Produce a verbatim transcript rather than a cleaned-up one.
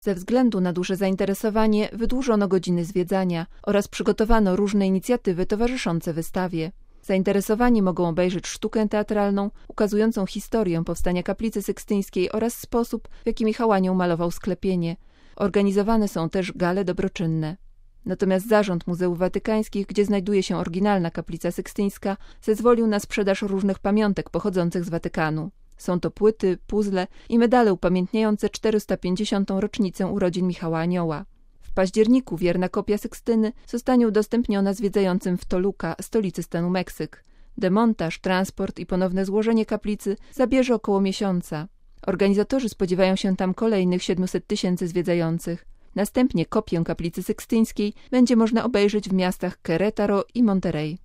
Ze względu na duże zainteresowanie wydłużono godziny zwiedzania oraz przygotowano różne inicjatywy towarzyszące wystawie. Zainteresowani mogą obejrzeć sztukę teatralną ukazującą historię powstania kaplicy sykstyńskiej oraz sposób, w jaki Michał Anioł malował sklepienie. Organizowane są też gale dobroczynne. Natomiast zarząd Muzeów Watykańskich, gdzie znajduje się oryginalna kaplica sykstyńska, zezwolił na sprzedaż różnych pamiątek pochodzących z Watykanu. Są to płyty, puzzle i medale upamiętniające czterysta pięćdziesiątą rocznicę urodzin Michała Anioła. W październiku wierna kopia Sykstyny zostanie udostępniona zwiedzającym w Toluca, stolicy stanu Meksyk. Demontaż, transport i ponowne złożenie kaplicy zabierze około miesiąca. Organizatorzy spodziewają się tam kolejnych siedmiuset tysięcy zwiedzających. Następnie kopię kaplicy sykstyńskiej będzie można obejrzeć w miastach Querétaro i Monterrey.